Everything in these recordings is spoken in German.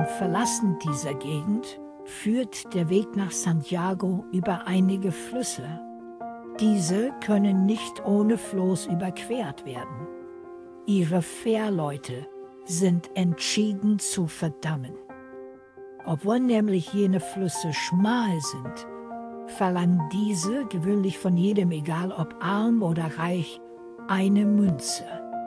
Im Verlassen dieser Gegend führt der Weg nach Santiago über einige Flüsse. Diese können nicht ohne Floß überquert werden. Ihre Fährleute sind entschieden zu verdammen. Obwohl nämlich jene Flüsse schmal sind, verlangen diese gewöhnlich von jedem, egal ob arm oder reich, eine Münze.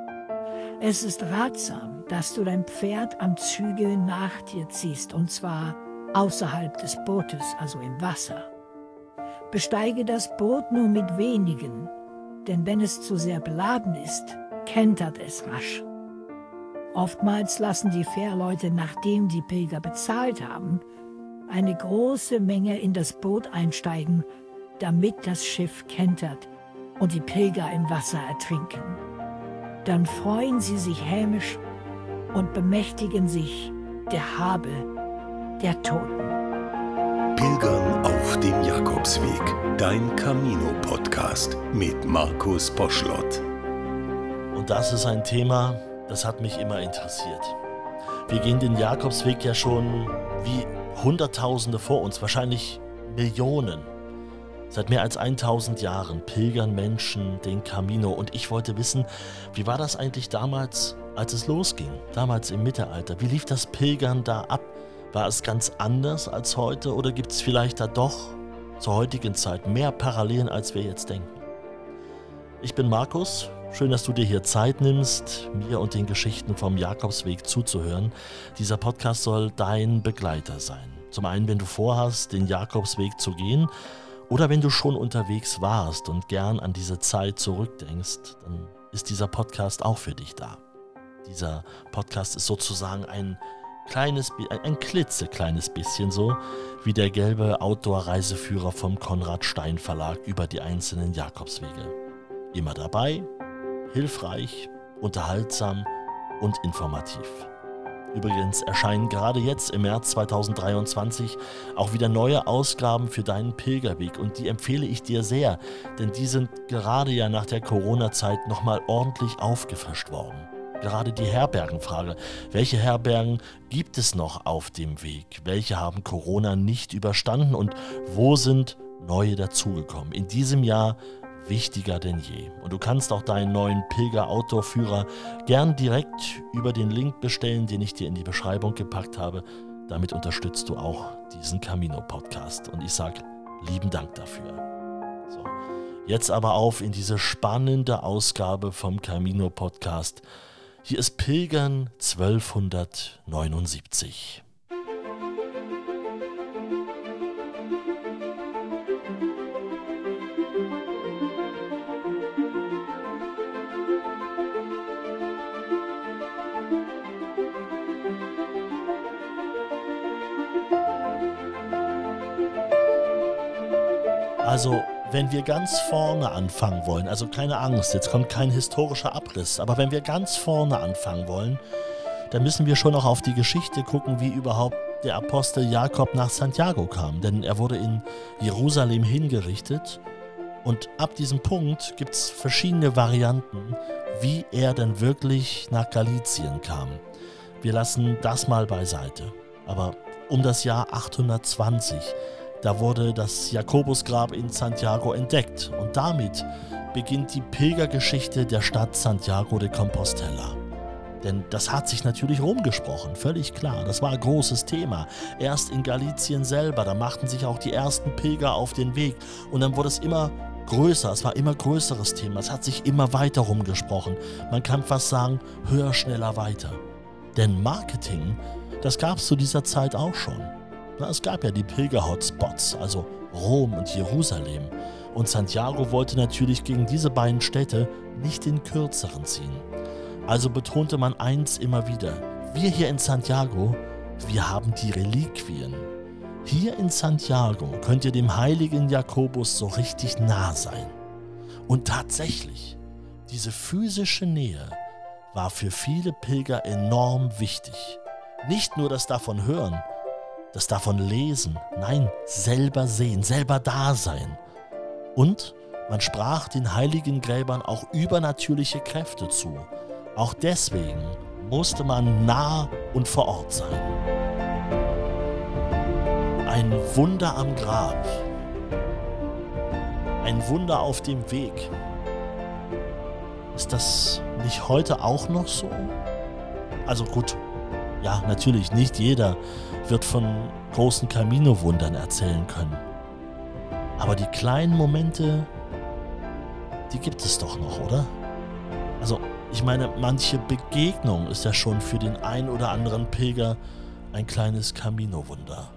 Es ist ratsam, dass du dein Pferd am Zügel nach dir ziehst, und zwar außerhalb des Bootes, also im Wasser. Besteige das Boot nur mit wenigen, denn wenn es zu sehr beladen ist, kentert es rasch. Oftmals lassen die Fährleute, nachdem die Pilger bezahlt haben, eine große Menge in das Boot einsteigen, damit das Schiff kentert und die Pilger im Wasser ertrinken. Dann freuen sie sich hämisch und bemächtigen sich der Habe der Toten. Pilgern auf dem Jakobsweg, dein Camino-Podcast mit Markus Poschlott. Und das ist ein Thema, das hat mich immer interessiert. Wir gehen den Jakobsweg ja schon wie Hunderttausende vor uns, wahrscheinlich Millionen. Seit mehr als 1000 Jahren pilgern Menschen den Camino. Und ich wollte wissen, wie war das eigentlich damals, als es losging? Damals im Mittelalter. Wie lief das Pilgern da ab? War es ganz anders als heute oder gibt es vielleicht da doch zur heutigen Zeit mehr Parallelen, als wir jetzt denken? Ich bin Markus. Schön, dass du dir hier Zeit nimmst, mir und den Geschichten vom Jakobsweg zuzuhören. Dieser Podcast soll dein Begleiter sein. Zum einen, wenn du vorhast, den Jakobsweg zu gehen, oder wenn du schon unterwegs warst und gern an diese Zeit zurückdenkst, dann ist dieser Podcast auch für dich da. Dieser Podcast ist sozusagen ein klitzekleines bisschen so wie der gelbe Outdoor-Reiseführer vom Konrad Stein Verlag über die einzelnen Jakobswege. Immer dabei, hilfreich, unterhaltsam und informativ. Übrigens erscheinen gerade jetzt im März 2023 auch wieder neue Ausgaben für deinen Pilgerweg und die empfehle ich dir sehr, denn die sind gerade ja nach der Corona-Zeit nochmal ordentlich aufgefrischt worden. Gerade die Herbergenfrage. Welche Herbergen gibt es noch auf dem Weg? Welche haben Corona nicht überstanden und wo sind neue dazugekommen? In diesem Jahr wichtiger denn je. Und du kannst auch deinen neuen Pilger-Outdoor-Führer gern direkt über den Link bestellen, den ich dir in die Beschreibung gepackt habe. Damit unterstützt du auch diesen Camino-Podcast. Und ich sage lieben Dank dafür. So, jetzt aber auf in diese spannende Ausgabe vom Camino-Podcast. Hier ist Pilgern 1279. Also, wenn wir ganz vorne anfangen wollen, also keine Angst, jetzt kommt kein historischer Abriss, aber wenn wir ganz vorne anfangen wollen, dann müssen wir schon auch auf die Geschichte gucken, wie überhaupt der Apostel Jakob nach Santiago kam. Denn er wurde in Jerusalem hingerichtet und ab diesem Punkt gibt es verschiedene Varianten, wie er denn wirklich nach Galizien kam. Wir lassen das mal beiseite. Aber um das Jahr 820 da wurde das Jakobusgrab in Santiago entdeckt und damit beginnt die Pilgergeschichte der Stadt Santiago de Compostela. Denn das hat sich natürlich rumgesprochen, völlig klar. Das war ein großes Thema. Erst in Galizien selber, da machten sich auch die ersten Pilger auf den Weg. Und dann wurde es immer größer, es war immer größeres Thema. Es hat sich immer weiter rumgesprochen. Man kann fast sagen, höher, schneller, weiter. Denn Marketing, das gab es zu dieser Zeit auch schon. Es gab ja die Pilger-Hotspots, also Rom und Jerusalem. Und Santiago wollte natürlich gegen diese beiden Städte nicht den kürzeren ziehen. Also betonte man eins immer wieder: Wir hier in Santiago, wir haben die Reliquien. Hier in Santiago könnt ihr dem heiligen Jakobus so richtig nah sein. Und tatsächlich, diese physische Nähe war für viele Pilger enorm wichtig. Nicht nur das davon hören, das davon lesen, nein, selber sehen, selber da sein. Und man sprach den heiligen Gräbern auch übernatürliche Kräfte zu. Auch deswegen musste man nah und vor Ort sein. Ein Wunder am Grab. Ein Wunder auf dem Weg. Ist das nicht heute auch noch so? Also gut, ja, natürlich, nicht jeder wird von großen Camino-Wundern erzählen können. Aber die kleinen Momente, die gibt es doch noch, oder? Also, ich meine, manche Begegnung ist ja schon für den ein oder anderen Pilger ein kleines Camino-Wunder.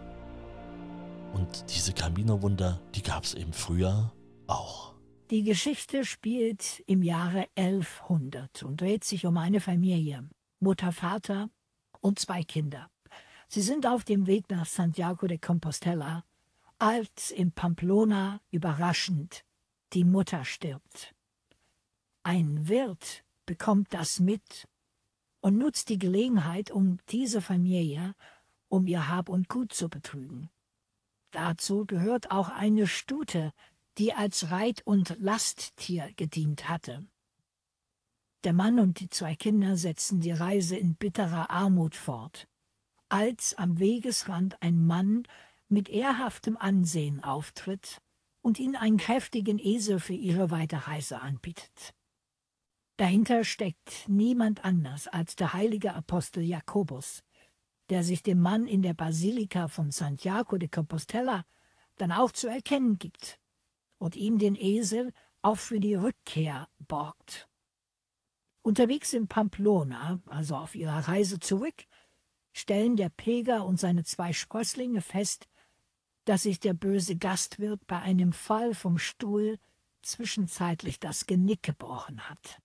Und diese Camino-Wunder, die gab es eben früher auch. Die Geschichte spielt im Jahre 1100 und dreht sich um eine Familie, Mutter, Vater und 2 Kinder. Sie sind auf dem Weg nach Santiago de Compostela, als in Pamplona überraschend die Mutter stirbt. Ein Wirt bekommt das mit und nutzt die Gelegenheit, um diese Familie um ihr Hab und Gut zu betrügen. Dazu gehört auch eine Stute, die als Reit- und Lasttier gedient hatte. Der Mann und die 2 Kinder setzen die Reise in bitterer Armut fort, als am Wegesrand ein Mann mit ehrhaftem Ansehen auftritt und ihnen einen kräftigen Esel für ihre Weiterreise anbietet. Dahinter steckt niemand anders als der heilige Apostel Jakobus, der sich dem Mann in der Basilika von Santiago de Compostela dann auch zu erkennen gibt und ihm den Esel auch für die Rückkehr borgt. Unterwegs in Pamplona, also auf ihrer Reise zurück, stellen der Pilger und seine 2 Sprösslinge fest, dass sich der böse Gastwirt bei einem Fall vom Stuhl zwischenzeitlich das Genick gebrochen hat.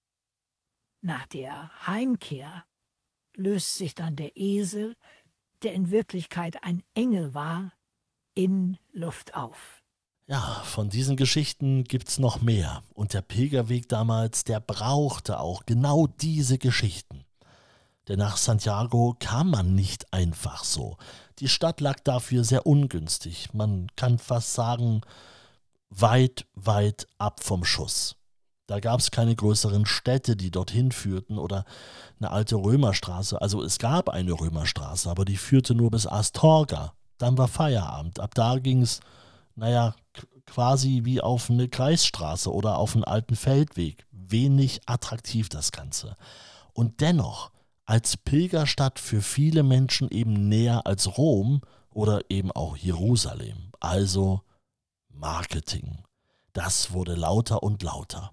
Nach der Heimkehr löst sich dann der Esel, der in Wirklichkeit ein Engel war, in Luft auf. Ja, von diesen Geschichten gibt's noch mehr. Und der Pilgerweg damals, der brauchte auch genau diese Geschichten. Denn nach Santiago kam man nicht einfach so. Die Stadt lag dafür sehr ungünstig. Man kann fast sagen, weit, weit ab vom Schuss. Da gab es keine größeren Städte, die dorthin führten oder eine alte Römerstraße. Also es gab eine Römerstraße, aber die führte nur bis Astorga. Dann war Feierabend. Ab da ging es, quasi wie auf eine Kreisstraße oder auf einen alten Feldweg. Wenig attraktiv das Ganze. Und dennoch als Pilgerstadt für viele Menschen eben näher als Rom oder eben auch Jerusalem. Also Marketing. Das wurde lauter und lauter.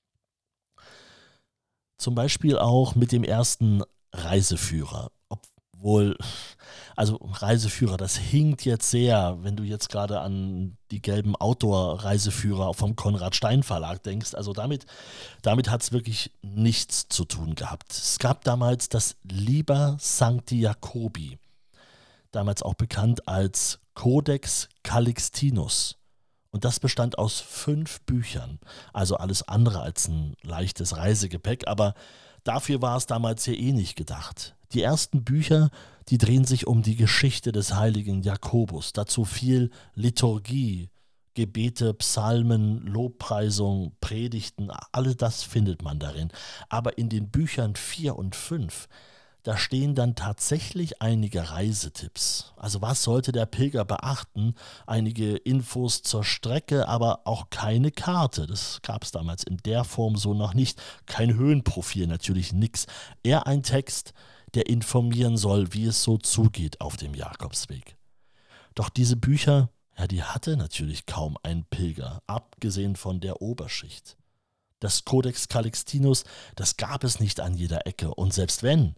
Zum Beispiel auch mit dem ersten Reiseführer. Obwohl, also Reiseführer, das hinkt jetzt sehr, wenn du jetzt gerade an die gelben Outdoor-Reiseführer vom Konrad Stein Verlag denkst. Also damit hat es wirklich nichts zu tun gehabt. Es gab damals das Liber Sancti Jacobi, damals auch bekannt als Codex Calixtinus. Und das bestand aus 5 Büchern, also alles andere als ein leichtes Reisegepäck, aber dafür war es damals ja eh nicht gedacht. Die ersten Bücher, die drehen sich um die Geschichte des heiligen Jakobus, dazu viel Liturgie, Gebete, Psalmen, Lobpreisung, Predigten, alles das findet man darin. Aber in den Büchern 4 und 5, da stehen dann tatsächlich einige Reisetipps. Also was sollte der Pilger beachten? Einige Infos zur Strecke, aber auch keine Karte. Das gab es damals in der Form so noch nicht. Kein Höhenprofil, natürlich nix. Eher ein Text, der informieren soll, wie es so zugeht auf dem Jakobsweg. Doch diese Bücher, ja, die hatte natürlich kaum ein Pilger, abgesehen von der Oberschicht. Das Codex Calixtinus, das gab es nicht an jeder Ecke. Und selbst wenn,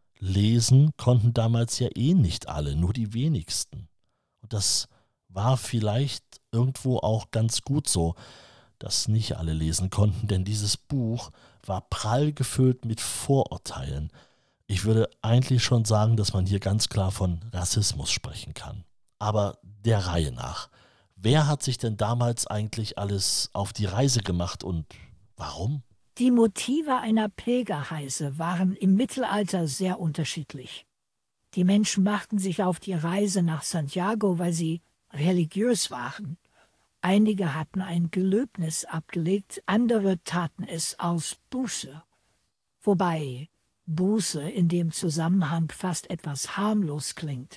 lesen konnten damals ja eh nicht alle, nur die wenigsten. Und das war vielleicht irgendwo auch ganz gut so, dass nicht alle lesen konnten, denn dieses Buch war prall gefüllt mit Vorurteilen. Ich würde eigentlich schon sagen, dass man hier ganz klar von Rassismus sprechen kann. Aber der Reihe nach. Wer hat sich denn damals eigentlich alles auf die Reise gemacht und warum? Die Motive einer Pilgerreise waren im Mittelalter sehr unterschiedlich. Die Menschen machten sich auf die Reise nach Santiago, weil sie religiös waren. Einige hatten ein Gelöbnis abgelegt, andere taten es aus Buße. Wobei Buße in dem Zusammenhang fast etwas harmlos klingt.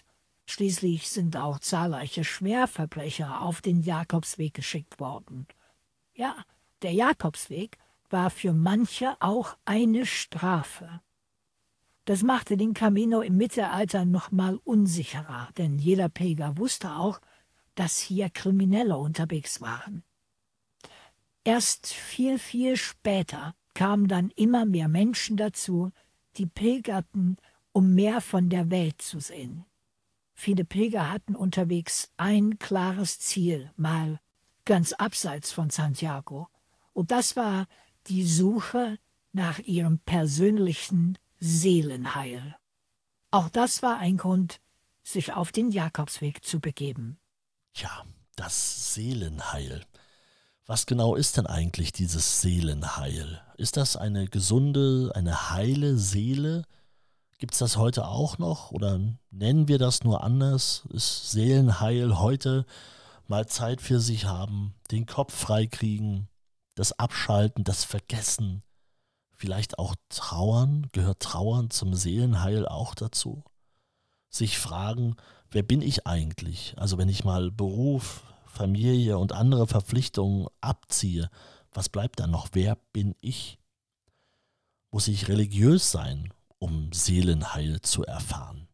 Schließlich sind auch zahlreiche Schwerverbrecher auf den Jakobsweg geschickt worden. Ja, der Jakobsweg war für manche auch eine Strafe. Das machte den Camino im Mittelalter noch mal unsicherer, denn jeder Pilger wusste auch, dass hier Kriminelle unterwegs waren. Erst viel, viel später kamen dann immer mehr Menschen dazu, die pilgerten, um mehr von der Welt zu sehen. Viele Pilger hatten unterwegs ein klares Ziel, mal ganz abseits von Santiago. Und das war die Suche nach ihrem persönlichen Seelenheil. Auch das war ein Grund, sich auf den Jakobsweg zu begeben. Ja, das Seelenheil. Was genau ist denn eigentlich dieses Seelenheil? Ist das eine gesunde, eine heile Seele? Gibt es das heute auch noch oder nennen wir das nur anders? Ist Seelenheil heute mal Zeit für sich haben, den Kopf freikriegen, das Abschalten, das Vergessen, vielleicht auch Trauern? Gehört Trauern zum Seelenheil auch dazu? Sich fragen, wer bin ich eigentlich? Also wenn ich mal Beruf, Familie und andere Verpflichtungen abziehe, was bleibt dann noch? Wer bin ich? Muss ich religiös sein, um Seelenheil zu erfahren?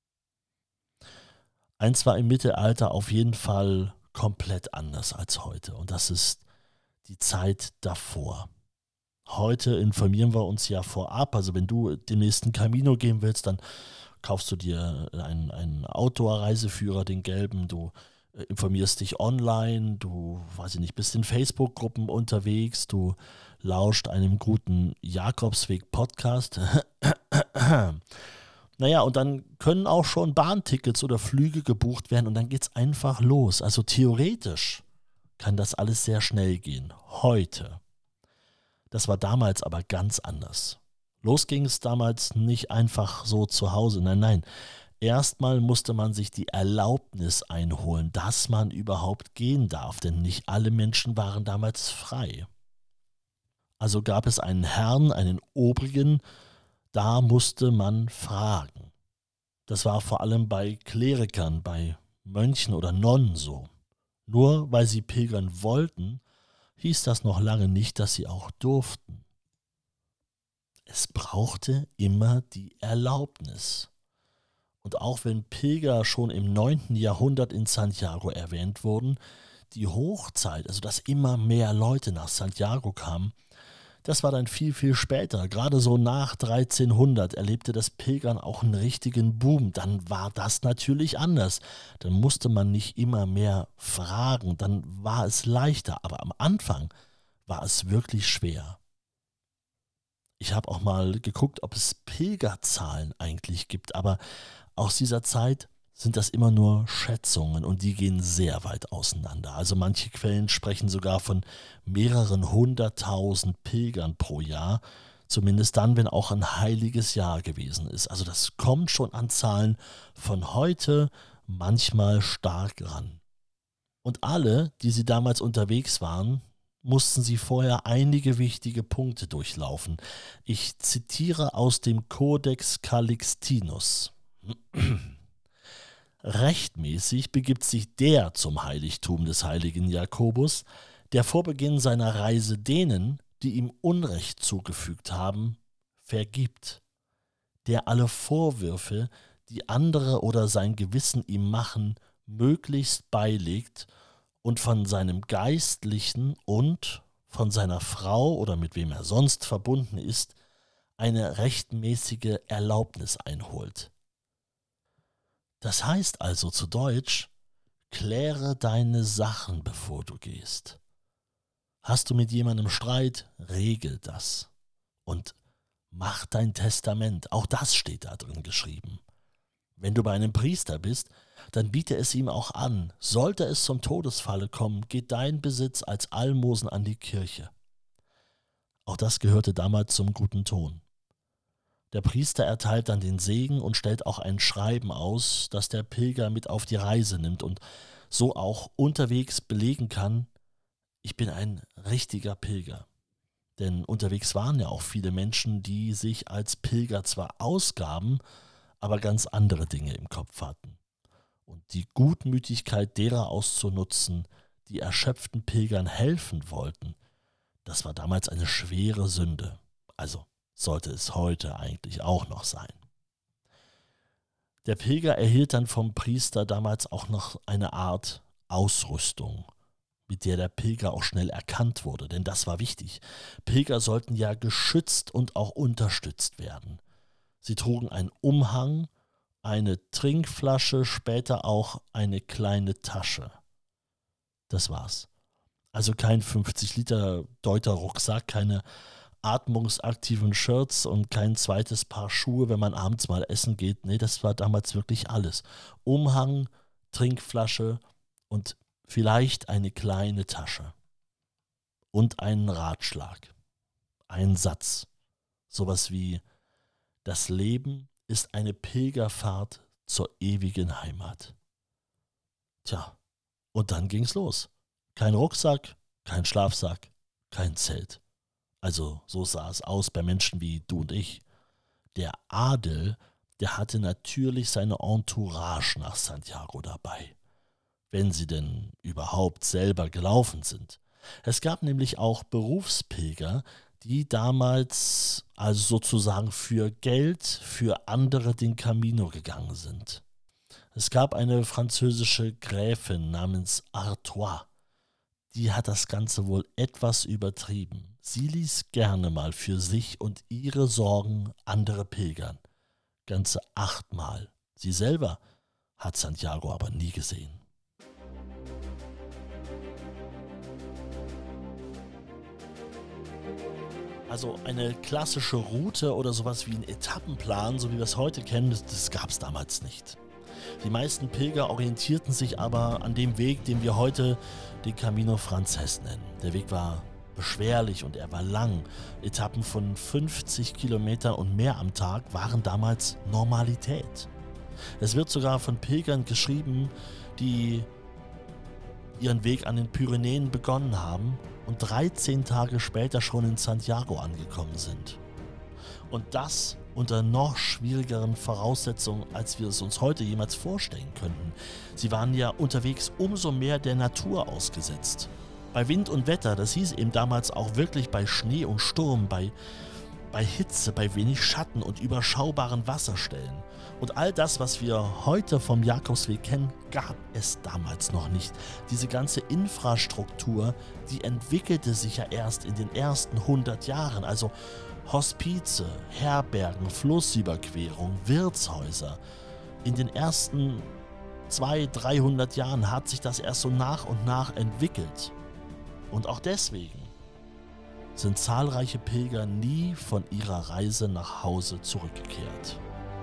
Eins war im Mittelalter auf jeden Fall komplett anders als heute und das ist die Zeit davor. Heute informieren wir uns ja vorab, also wenn du den nächsten Camino gehen willst, dann kaufst du dir einen Outdoor-Reiseführer, den gelben, du informierst dich online, du, weiß ich nicht, bist in Facebook-Gruppen unterwegs, du lauscht einem guten Jakobsweg-Podcast. Naja, und dann können auch schon Bahntickets oder Flüge gebucht werden und dann geht's einfach los. Also theoretisch kann das alles sehr schnell gehen. Heute. Das war damals aber ganz anders. Los ging es damals nicht einfach so zu Hause. Nein. Erstmal musste man sich die Erlaubnis einholen, dass man überhaupt gehen darf, denn nicht alle Menschen waren damals frei. Also gab es einen Herrn, einen Obrigen, da musste man fragen. Das war vor allem bei Klerikern, bei Mönchen oder Nonnen so. Nur weil sie pilgern wollten, hieß das noch lange nicht, dass sie auch durften. Es brauchte immer die Erlaubnis. Und auch wenn Pilger schon im 9. Jahrhundert in Santiago erwähnt wurden, die Hochzeit, also dass immer mehr Leute nach Santiago kamen, das war dann viel, viel später. Gerade so nach 1300 erlebte das Pilgern auch einen richtigen Boom. Dann war das natürlich anders. Dann musste man nicht immer mehr fragen, dann war es leichter. Aber am Anfang war es wirklich schwer. Ich habe auch mal geguckt, ob es Pilgerzahlen eigentlich gibt, aber aus dieser Zeit sind das immer nur Schätzungen und die gehen sehr weit auseinander. Also manche Quellen sprechen sogar von mehreren 100.000 Pilgern pro Jahr, zumindest dann, wenn auch ein heiliges Jahr gewesen ist. Also das kommt schon an Zahlen von heute manchmal stark ran. Und alle, die sie damals unterwegs waren, mussten sie vorher einige wichtige Punkte durchlaufen. Ich zitiere aus dem Codex Calixtinus. Rechtmäßig begibt sich der zum Heiligtum des heiligen Jakobus, der vor Beginn seiner Reise denen, die ihm Unrecht zugefügt haben, vergibt, der alle Vorwürfe, die andere oder sein Gewissen ihm machen, möglichst beilegt und von seinem Geistlichen und von seiner Frau oder mit wem er sonst verbunden ist, eine rechtmäßige Erlaubnis einholt. Das heißt also zu Deutsch, kläre deine Sachen, bevor du gehst. Hast du mit jemandem Streit, regel das. Und mach dein Testament, auch das steht da drin geschrieben. Wenn du bei einem Priester bist, dann biete es ihm auch an. Sollte es zum Todesfalle kommen, geht dein Besitz als Almosen an die Kirche. Auch das gehörte damals zum guten Ton. Der Priester erteilt dann den Segen und stellt auch ein Schreiben aus, das der Pilger mit auf die Reise nimmt und so auch unterwegs belegen kann, ich bin ein richtiger Pilger. Denn unterwegs waren ja auch viele Menschen, die sich als Pilger zwar ausgaben, aber ganz andere Dinge im Kopf hatten. und die Gutmütigkeit derer auszunutzen, die erschöpften Pilgern helfen wollten, das war damals eine schwere Sünde. Also sollte es heute eigentlich auch noch sein. Der Pilger erhielt dann vom Priester damals auch noch eine Art Ausrüstung, mit der Pilger auch schnell erkannt wurde, denn das war wichtig. Pilger sollten ja geschützt und auch unterstützt werden. Sie trugen einen Umhang, eine Trinkflasche, später auch eine kleine Tasche. Das war's. Also kein 50 Liter Deuter-Rucksack, keine atmungsaktiven Shirts und kein zweites Paar Schuhe, wenn man abends mal essen geht. Nee, das war damals wirklich alles. Umhang, Trinkflasche und vielleicht eine kleine Tasche. Und einen Ratschlag. Einen Satz. Sowas wie: Das Leben ist eine Pilgerfahrt zur ewigen Heimat. Tja, und dann ging's los. Kein Rucksack, kein Schlafsack, kein Zelt. Also so sah es aus bei Menschen wie du und ich. Der Adel, der hatte natürlich seine Entourage nach Santiago dabei, wenn sie denn überhaupt selber gelaufen sind. Es gab nämlich auch Berufspilger, die damals also sozusagen für Geld für andere den Camino gegangen sind. Es gab eine französische Gräfin namens Artois. Die hat das Ganze wohl etwas übertrieben. Sie ließ gerne mal für sich und ihre Sorgen andere pilgern. Ganze 8 Mal. Sie selber hat Santiago aber nie gesehen. Also eine klassische Route oder sowas wie ein Etappenplan, so wie wir es heute kennen, das gab es damals nicht. Die meisten Pilger orientierten sich aber an dem Weg, den wir heute den Camino Frances nennen. Der Weg war beschwerlich und er war lang. Etappen von 50 Kilometern und mehr am Tag waren damals Normalität. Es wird sogar von Pilgern geschrieben, die ihren Weg an den Pyrenäen begonnen haben und 13 Tage später schon in Santiago angekommen sind. Und das unter noch schwierigeren Voraussetzungen, als wir es uns heute jemals vorstellen könnten. Sie waren ja unterwegs umso mehr der Natur ausgesetzt. Bei Wind und Wetter, das hieß eben damals auch wirklich bei Schnee und Sturm, bei Hitze, bei wenig Schatten und überschaubaren Wasserstellen. Und all das, was wir heute vom Jakobsweg kennen, gab es damals noch nicht. Diese ganze Infrastruktur, die entwickelte sich ja erst in den ersten 100 Jahren. Also Hospize, Herbergen, Flussüberquerung, Wirtshäuser. In den ersten 200-300 Jahren hat sich das erst so nach und nach entwickelt. Und auch deswegen sind zahlreiche Pilger nie von ihrer Reise nach Hause zurückgekehrt.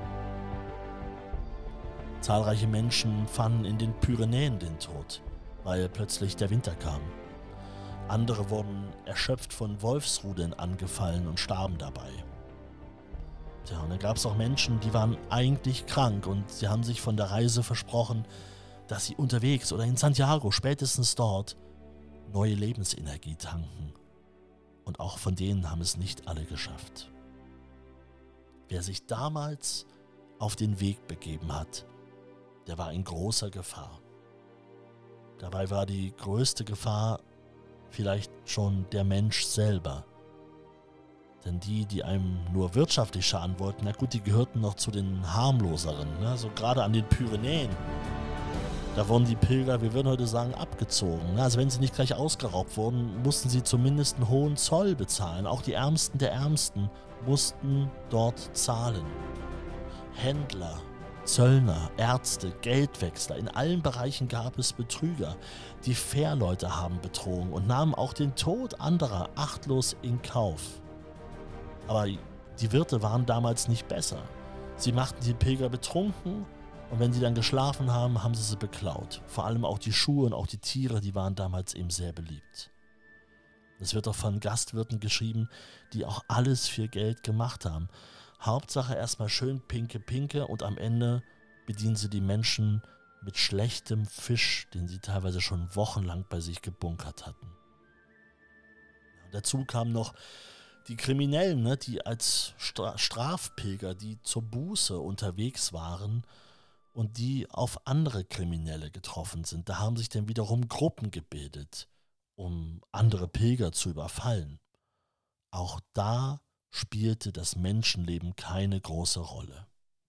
Zahlreiche Menschen fanden in den Pyrenäen den Tod, weil plötzlich der Winter kam. Andere wurden erschöpft von Wolfsrudeln angefallen und starben dabei. Tja, und dann gab es auch Menschen, die waren eigentlich krank und sie haben sich von der Reise versprochen, dass sie unterwegs oder in Santiago, spätestens dort, neue Lebensenergie tanken. Und auch von denen haben es nicht alle geschafft. Wer sich damals auf den Weg begeben hat, der war in großer Gefahr. Dabei war die größte Gefahr vielleicht schon der Mensch selber. Denn die einem nur wirtschaftlich schaden wollten, na gut, die gehörten noch zu den harmloseren. Ne? So gerade an den Pyrenäen, da wurden die Pilger, wir würden heute sagen, abgezogen. Also wenn sie nicht gleich ausgeraubt wurden, mussten sie zumindest einen hohen Zoll bezahlen. Auch die Ärmsten der Ärmsten mussten dort zahlen. Händler, Zöllner, Ärzte, Geldwechsler, in allen Bereichen gab es Betrüger. Die Fährleute haben betrogen und nahmen auch den Tod anderer achtlos in Kauf. Aber die Wirte waren damals nicht besser. Sie machten die Pilger betrunken und wenn sie dann geschlafen haben, haben sie beklaut. Vor allem auch die Schuhe und auch die Tiere, die waren damals eben sehr beliebt. Es wird auch von Gastwirten geschrieben, die auch alles für Geld gemacht haben. Hauptsache erstmal schön pinke und am Ende bedienen sie die Menschen mit schlechtem Fisch, den sie teilweise schon wochenlang bei sich gebunkert hatten. Ja, dazu kamen noch die Kriminellen, ne, die als Strafpilger, die zur Buße unterwegs waren und die auf andere Kriminelle getroffen sind. Da haben sich dann wiederum Gruppen gebildet, um andere Pilger zu überfallen. Auch da spielte das Menschenleben keine große Rolle.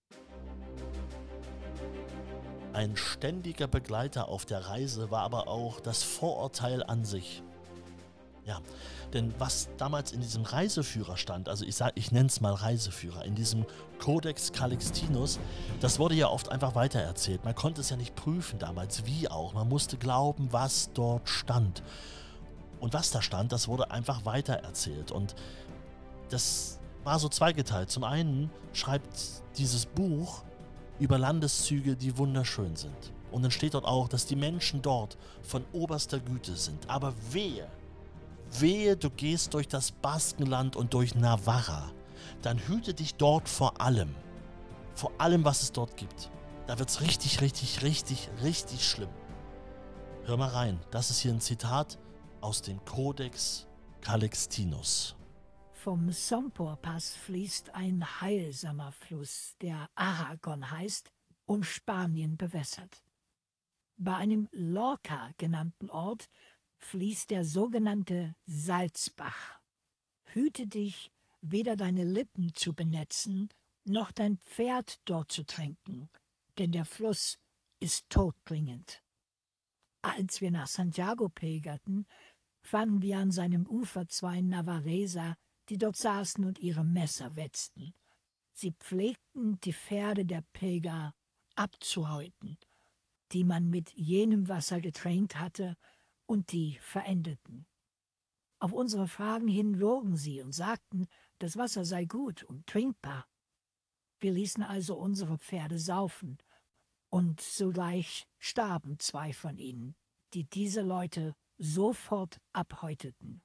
Ein ständiger Begleiter auf der Reise war aber auch das Vorurteil an sich. Ja, denn was damals in diesem Reiseführer stand, also ich nenne es mal Reiseführer, in diesem Codex Calixtinus, das wurde ja oft einfach weitererzählt. Man konnte es ja nicht prüfen damals, wie auch. Man musste glauben, was dort stand. Und was da stand, das wurde einfach weitererzählt. Und das war so zweigeteilt. Zum einen schreibt dieses Buch über Landeszüge, die wunderschön sind. Und dann steht dort auch, dass die Menschen dort von oberster Güte sind. Aber wehe, du gehst durch das Baskenland und durch Navarra, dann hüte dich dort vor allem, was es dort gibt. Da wird es richtig schlimm. Hör mal rein, das ist hier ein Zitat aus dem Codex Calixtinus. Vom Sompor-Pass fließt ein heilsamer Fluss, der Aragon heißt und Spanien bewässert. Bei einem Lorca genannten Ort fließt der sogenannte Salzbach. Hüte dich, weder deine Lippen zu benetzen, noch dein Pferd dort zu tränken, denn der Fluss ist todbringend. Als wir nach Santiago pilgerten, fanden wir an seinem Ufer 2 Navarreser, die dort saßen und ihre Messer wetzten. Sie pflegten, die Pferde der Pilger abzuhäuten, die man mit jenem Wasser getränkt hatte, und die verendeten. Auf unsere Fragen hin logen sie und sagten, das Wasser sei gut und trinkbar. Wir ließen also unsere Pferde saufen, und sogleich starben 2 von ihnen, die diese Leute sofort abhäuteten.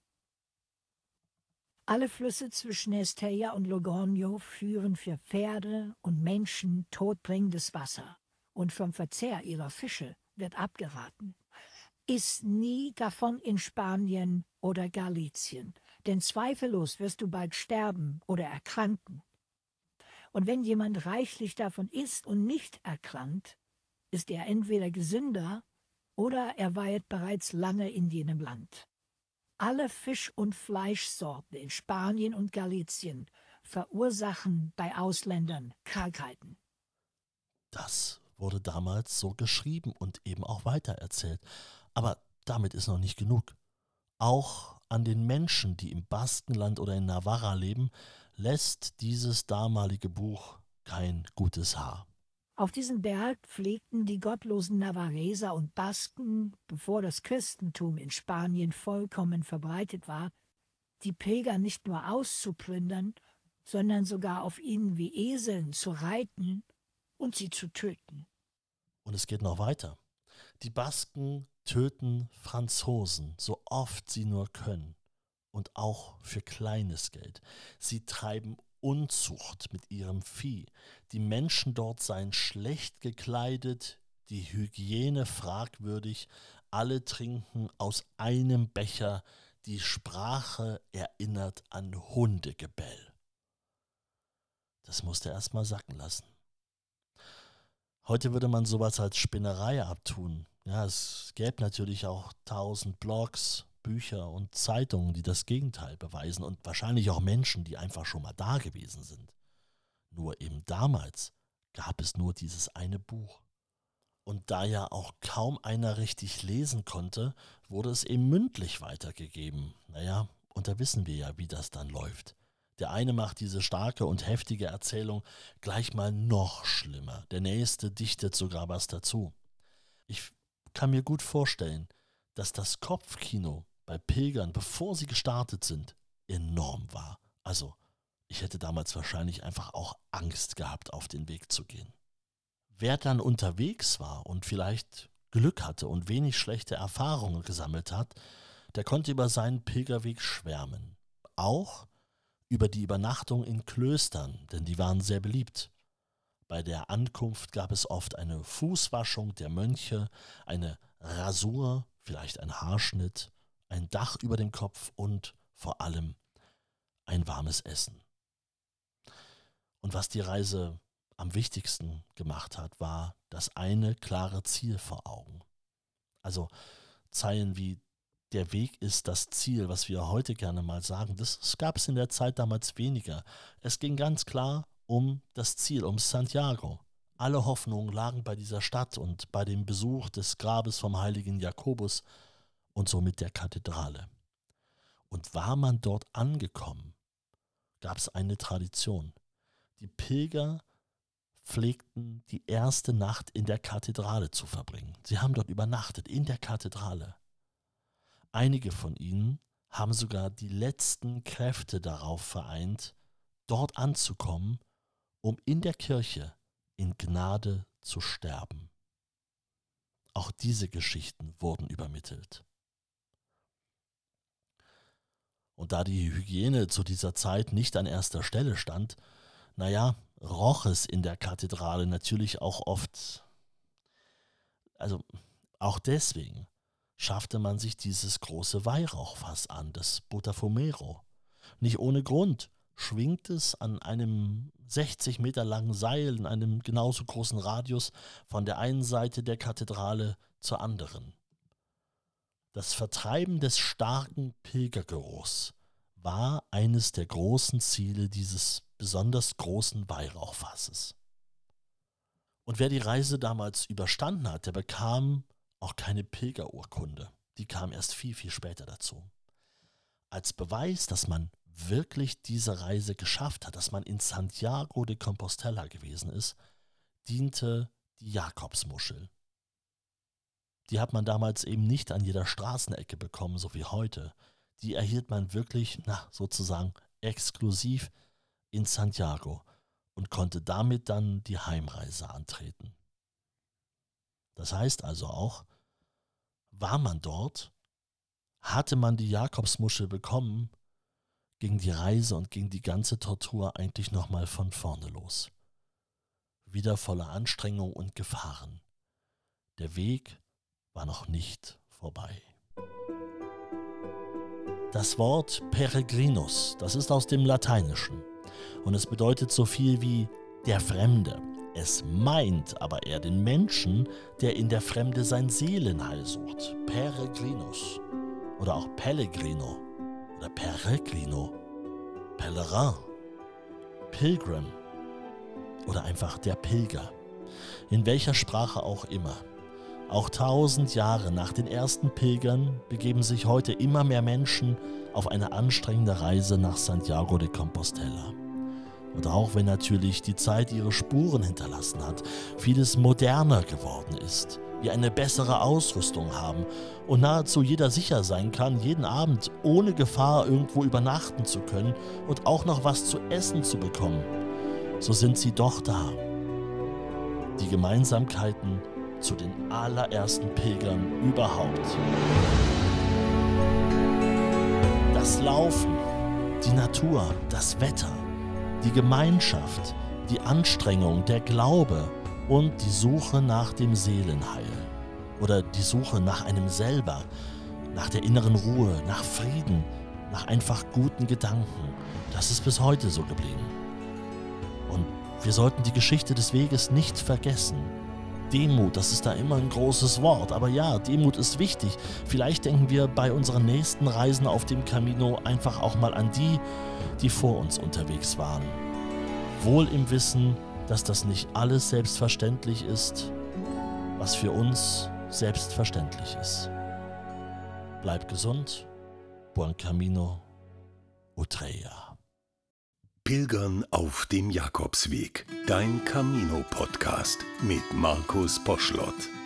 Alle Flüsse zwischen Estella und Logroño führen für Pferde und Menschen todbringendes Wasser, und vom Verzehr ihrer Fische wird abgeraten. Iss nie davon in Spanien oder Galicien, denn zweifellos wirst du bald sterben oder erkranken. Und wenn jemand reichlich davon isst und nicht erkrankt, ist er entweder gesünder oder er weilt bereits lange in jenem Land. Alle Fisch- und Fleischsorten in Spanien und Galicien verursachen bei Ausländern Krankheiten. Das wurde damals so geschrieben und eben auch weitererzählt. Aber damit ist noch nicht genug. Auch an den Menschen, die im Baskenland oder in Navarra leben, lässt dieses damalige Buch kein gutes Haar. Auf diesem Berg pflegten die gottlosen Navarreser und Basken, bevor das Christentum in Spanien vollkommen verbreitet war, die Pilger nicht nur auszuplündern, sondern sogar auf ihnen wie Eseln zu reiten und sie zu töten. Und es geht noch weiter. Die Basken töten Franzosen, so oft sie nur können, und auch für kleines Geld. Sie treiben Unzucht mit ihrem Vieh. Die Menschen dort seien schlecht gekleidet, die Hygiene fragwürdig, alle trinken aus einem Becher, die Sprache erinnert an Hundegebell. Das musste er erst mal sacken lassen. Heute würde man sowas als Spinnerei abtun. Ja, es gäbe natürlich auch 1000 Blogs, Bücher und Zeitungen, die das Gegenteil beweisen und wahrscheinlich auch Menschen, die einfach schon mal da gewesen sind. Nur eben damals gab es nur dieses eine Buch. Und da ja auch kaum einer richtig lesen konnte, wurde es eben mündlich weitergegeben. Naja, und da wissen wir ja, wie das dann läuft. Der eine macht diese starke und heftige Erzählung gleich mal noch schlimmer. Der nächste dichtet sogar was dazu. Ich kann mir gut vorstellen, dass das Kopfkino bei Pilgern, bevor sie gestartet sind, enorm war. Also, ich hätte damals wahrscheinlich einfach auch Angst gehabt, auf den Weg zu gehen. Wer dann unterwegs war und vielleicht Glück hatte und wenig schlechte Erfahrungen gesammelt hat, der konnte über seinen Pilgerweg schwärmen. Auch über die Übernachtung in Klöstern, denn die waren sehr beliebt. Bei der Ankunft gab es oft eine Fußwaschung der Mönche, eine Rasur, vielleicht ein Haarschnitt, ein Dach über dem Kopf und vor allem ein warmes Essen. Und was die Reise am wichtigsten gemacht hat, war das eine klare Ziel vor Augen. Also Zeilen wie der Weg ist das Ziel, was wir heute gerne mal sagen, das gab es in der Zeit damals weniger. Es ging ganz klar um das Ziel, um Santiago. Alle Hoffnungen lagen bei dieser Stadt und bei dem Besuch des Grabes vom heiligen Jakobus und somit der Kathedrale. Und war man dort angekommen, gab es eine Tradition. Die Pilger pflegten die erste Nacht in der Kathedrale zu verbringen. Sie haben dort übernachtet, in der Kathedrale. Einige von ihnen haben sogar die letzten Kräfte darauf vereint, dort anzukommen, um in der Kirche in Gnade zu sterben. Auch diese Geschichten wurden übermittelt. Und da die Hygiene zu dieser Zeit nicht an erster Stelle stand, roch es in der Kathedrale natürlich auch oft. Also auch deswegen schaffte man sich dieses große Weihrauchfass an, das Botafumero. Nicht ohne Grund schwingt es an einem 60 Meter langen Seil in einem genauso großen Radius von der einen Seite der Kathedrale zur anderen. Das Vertreiben des starken Pilgergeruchs war eines der großen Ziele dieses besonders großen Weihrauchfasses. Und wer die Reise damals überstanden hat, der bekam auch keine Pilgerurkunde. Die kam erst viel, viel später dazu. Als Beweis, dass man wirklich diese Reise geschafft hat, dass man in Santiago de Compostela gewesen ist, diente die Jakobsmuschel. Die hat man damals eben nicht an jeder Straßenecke bekommen, so wie heute. Die erhielt man wirklich, sozusagen exklusiv in Santiago und konnte damit dann die Heimreise antreten. Das heißt also auch, war man dort, hatte man die Jakobsmuschel bekommen, ging die Reise und ging die ganze Tortur eigentlich nochmal von vorne los. Wieder voller Anstrengung und Gefahren. Der Weg war noch nicht vorbei. Das Wort Peregrinus, das ist aus dem Lateinischen und es bedeutet so viel wie der Fremde. Es meint aber eher den Menschen, der in der Fremde sein Seelenheil sucht. Peregrinus oder auch Pellegrino oder Peregrino, Pèlerin, Pilgrim oder einfach der Pilger. In welcher Sprache auch immer. Auch 1000 Jahre nach den ersten Pilgern begeben sich heute immer mehr Menschen auf eine anstrengende Reise nach Santiago de Compostela. Und auch wenn natürlich die Zeit ihre Spuren hinterlassen hat, vieles moderner geworden ist, wir eine bessere Ausrüstung haben und nahezu jeder sicher sein kann, jeden Abend ohne Gefahr irgendwo übernachten zu können und auch noch was zu essen zu bekommen, so sind sie doch da. Die Gemeinsamkeiten zu den allerersten Pilgern überhaupt. Das Laufen, die Natur, das Wetter, die Gemeinschaft, die Anstrengung, der Glaube und die Suche nach dem Seelenheil oder die Suche nach einem selber, nach der inneren Ruhe, nach Frieden, nach einfach guten Gedanken. Das ist bis heute so geblieben. Und wir sollten die Geschichte des Weges nicht vergessen. Demut, das ist da immer ein großes Wort, aber ja, Demut ist wichtig. Vielleicht denken wir bei unseren nächsten Reisen auf dem Camino einfach auch mal an die, die vor uns unterwegs waren. Wohl im Wissen, dass das nicht alles selbstverständlich ist, was für uns selbstverständlich ist. Bleib gesund, buon camino, Utreya. Pilgern auf dem Jakobsweg, dein Camino-Podcast mit Markus Poschlott.